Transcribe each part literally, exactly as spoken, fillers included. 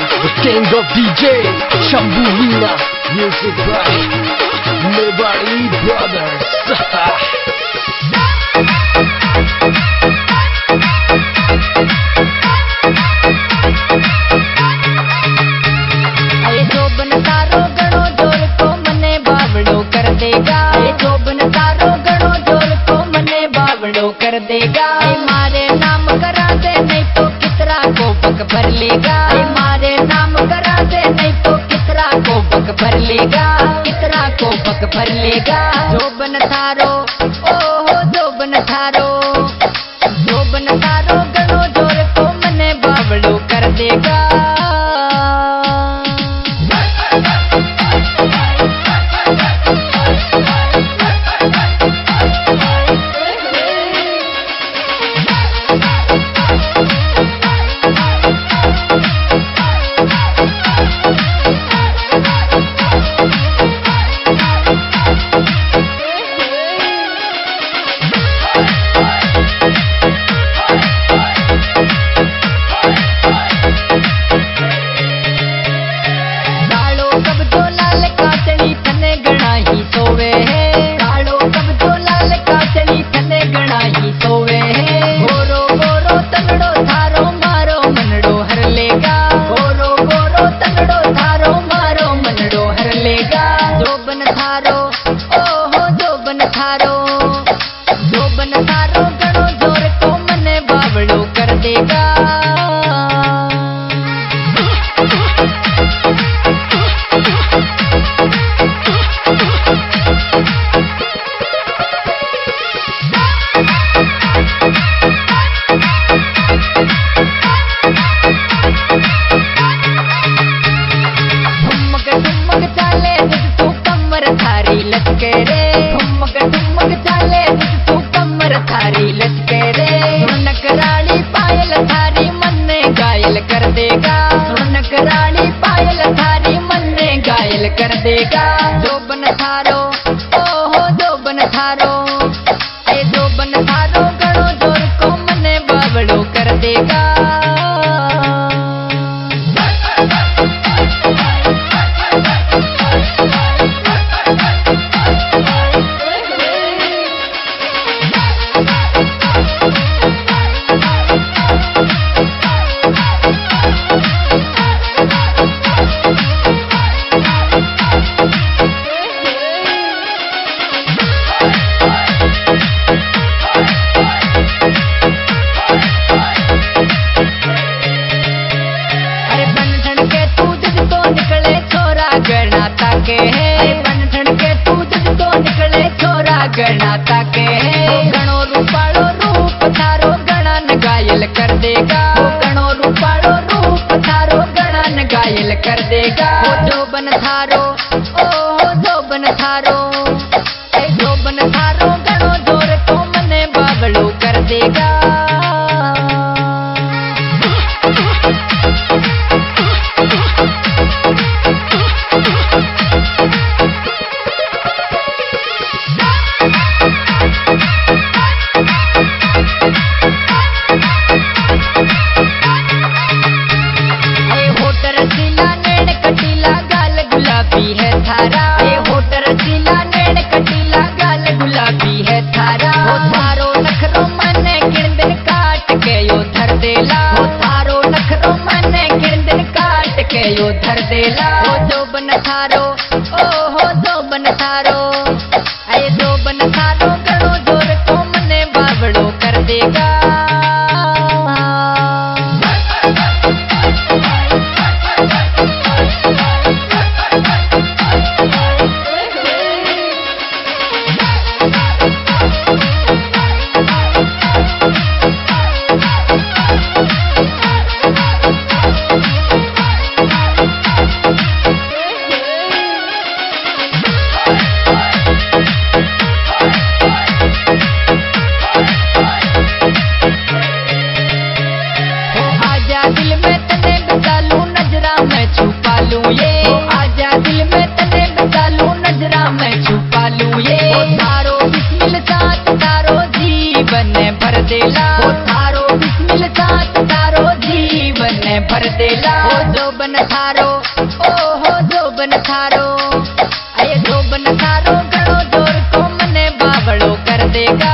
The king of D J, Shambulina. Music by Mewari Brothers. अरे जोबन तारो गणो जोर को मने बावड़ो कर देगा। अरे जोबन तारो गणो जोर को मने बावड़ो कर देगा। अरे मारे नाम करा दे नहीं तो कितरा को पक भर लेगा। अरे मारे नाम करा दे नहीं तो कितरा को पक भर लेगा। कितरा को पक भर लेगा। जोबन थारो ओ हो जोबन थारो, जोबन थारो गणो जोर को मने बावड़ो कर देगा। कर देगा जोबन थारो ओ हो जोबन थारो, ए जोबन थारो गणो जोर को मने बावड़ो कर देगा। गणाता के गणो रूपाड़ो रूप थारो गणन घायल कर देगा। गणो रूपाड़ो रूप थारो गणन घायल कर देगा। जोबन थारो ओ जोबन थारो, ए जोबन थारो गणो जोर को मने बावड़ो कर देगा। धर देला ओ जोबन थारो ओ हो जोबन थारो, अरे जोबन थारो गणो जोर को मने बावड़ो कर देगा। गावेला ओ जोबन थारो ओ हो जोबन थारो अये जोबन थारो घणो जोर को मने बावड़ो कर देगा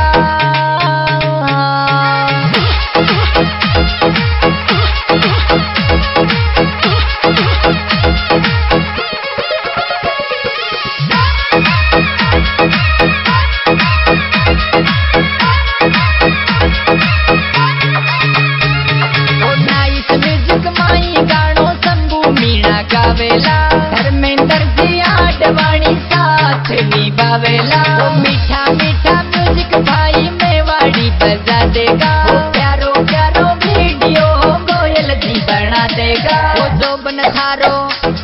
धर्मेंद्र जी आडवाणी साथ निभावेला मीठा मीठा म्यूजिक भाई मेवाड़ी बजा देगा प्यारो प्यारो वीडियो गोयल जी बना देगा ओ जोबन थारो